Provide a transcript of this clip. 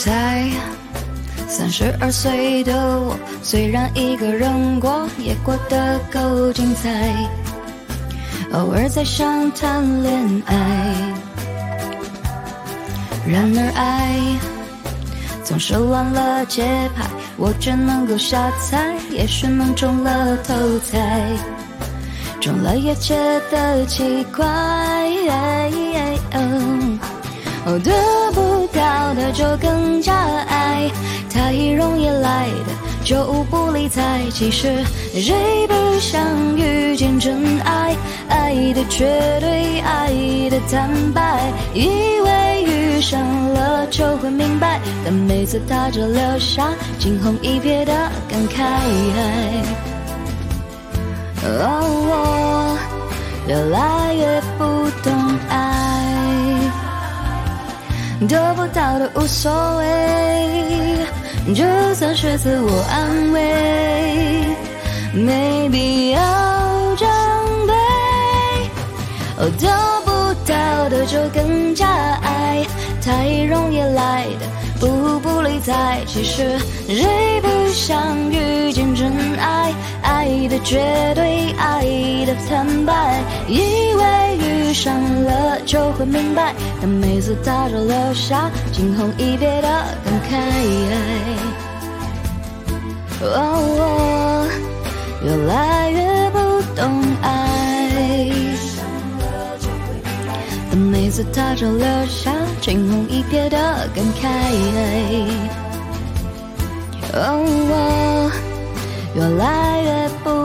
在32岁的我，虽然一个人过，也过得够精彩。偶尔在想谈恋爱，然而爱总是乱了节拍。我只能够瞎猜，也许能中了头彩，中了也觉得奇怪。得不到的就更加爱，太容易来的就不理睬。其实谁不想遇见真爱，爱的绝对，爱的坦白，以为遇上了就会明白，但每次他只留下惊鸿一瞥的感慨。我越来越不懂爱，得不到的无所谓，就算是自我安慰，没必要争对。得不到的就更加爱，太容易来的不理睬。其实谁不想遇见真爱，爱的绝对，爱的坦白，以为遇上了就会明白，但每次他只留下惊鸿一瞥的感慨。我越来越不懂爱，但每次他只留下惊鸿一瞥的感慨。我越来越不